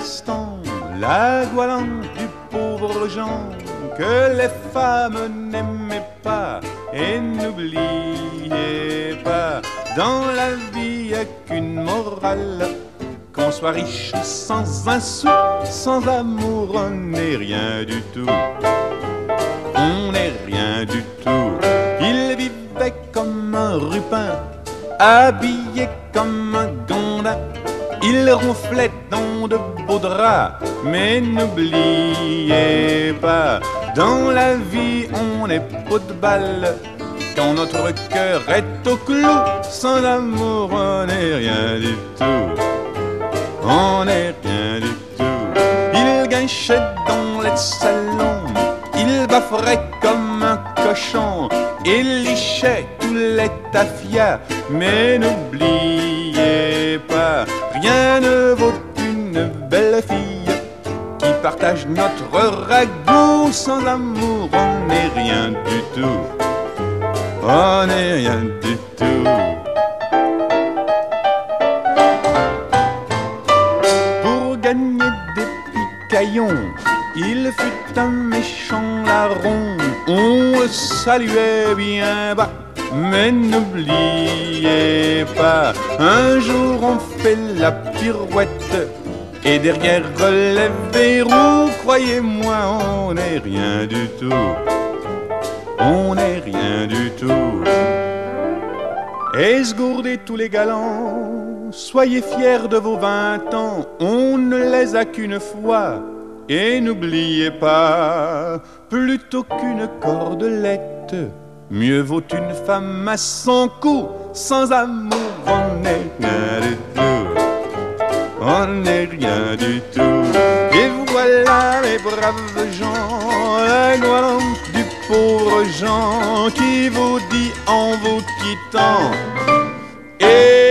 instant la goualante du pauvre Jean que les femmes n'aimaient pas. Et n'oubliez pas, dans la vie y'a qu'une morale, qu'on soit riche sans un sou, sans amour on n'est rien du tout. On n'est rien du tout. Il vivait comme un rupin, habillé comme un gandin. Il ronflait dans de beaux draps, mais n'oubliez pas, dans la vie on n'est pas de balle. Quand notre cœur est au clou, sans amour on n'est rien du tout. On n'est rien du tout. Il guinchait dans les salons, il bafferait comme un cochon, il lichait tous les tafias, mais n'oubliez pas, rien ne vaut une belle fille qui partage notre ragoût. Sans amour on n'est rien du tout. On n'est rien du tout. Pour gagner des picaillons, il fut un méchant larron. On le saluait bien bas, mais n'oubliez pas, un jour on fait la pirouette, et derrière les verrous, croyez-moi, on n'est rien du tout. On n'est rien du tout. Esgourdez tous les galants, soyez fiers de vos 20 ans, on ne les a qu'une fois. Et n'oubliez pas, plutôt qu'une cordelette, mieux vaut une femme à son cou. Sans amour on n'est rien du tout. On n'est rien du tout. Et voilà mes braves gens, la goualante du pauvre Jean qui vous dit en vous quittant: